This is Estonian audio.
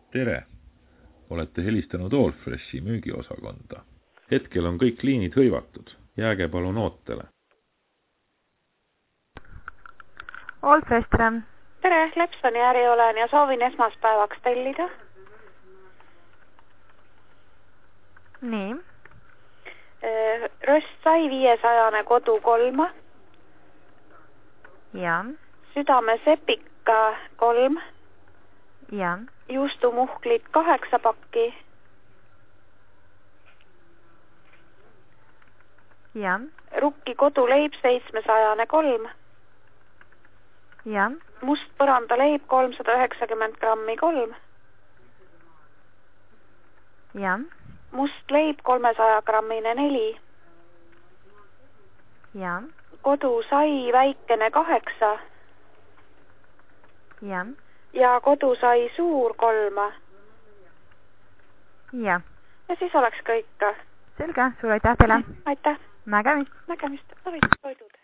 Tere! Olete helistanud Allfreshi müügiosakonda. Hetkel on kõik liinid hõivatud. Jääge palun ootele. Allfresh, tere! Tere, Lepsoni äri olen ja soovin esmaspäevaks tellida. Nii. Röstsai 500 kodu 3. Ja. Südame sepika 3. Ja. Juustumuhklid 8 pakki. Ja. Rukki koduleib 700 3. Ja. Must põrandaleib 390 grammi 3. Ja. Must leib 300 grammine 4. Ja. Kodusai väikene 8. Ja. Ja kodusai suur 3. Ja. Ja siis oleks kõik. Selge, suur aitäh teile. Aitäh. Nägemist. Nägemist. Toidud.